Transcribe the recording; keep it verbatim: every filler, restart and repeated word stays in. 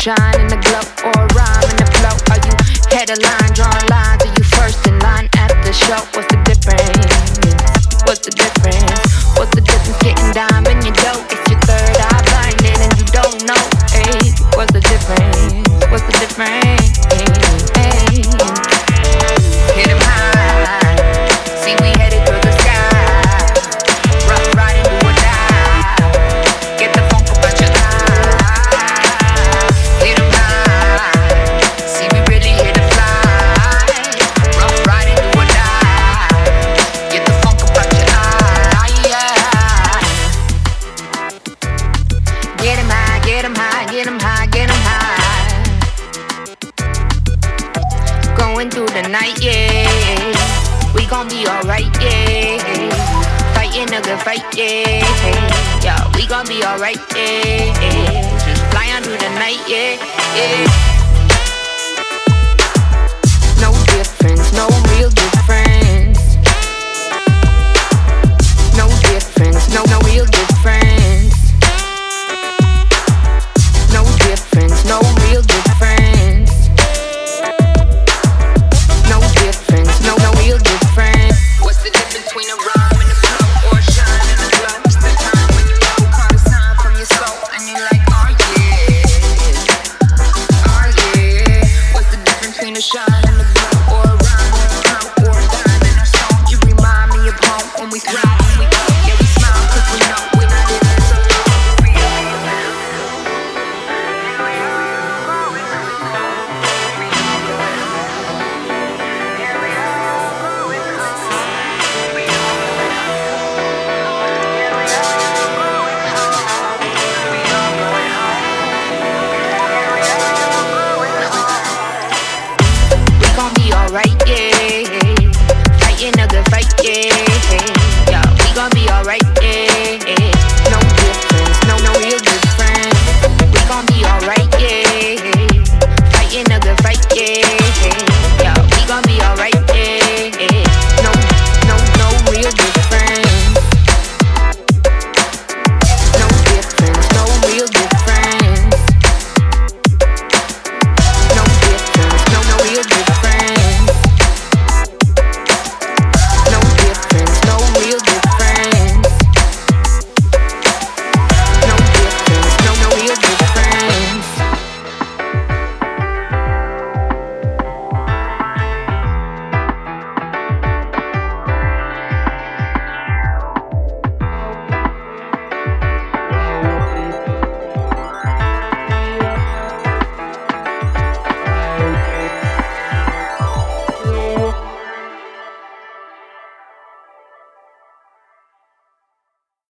shine in the glow or a rhyme in the flow? Are you head of line, drawing lines? Are you first in line at the show? What's the difference? What's the difference? What's the difference getting dime in your dough? If you're third eye blinded and you don't know, hey, what's the difference? What's the difference? Hey, hey. Hit 'em high, see we headed to the sky. Rough riding, do or die. Get the funk about your eye. Hit 'em high, see we really here to fly. Rough riding, do or die. Get the funk about your eye. Yeah. Get 'em high, get 'em high, get 'em high, get 'em high. Going through the night, yeah. We gon' be alright, yeah. Fighting a good fight, yeah. Yeah, we gon' be alright, yeah. Just flying through the night, yeah, yeah. No difference, no real difference. No difference, no, no real difference.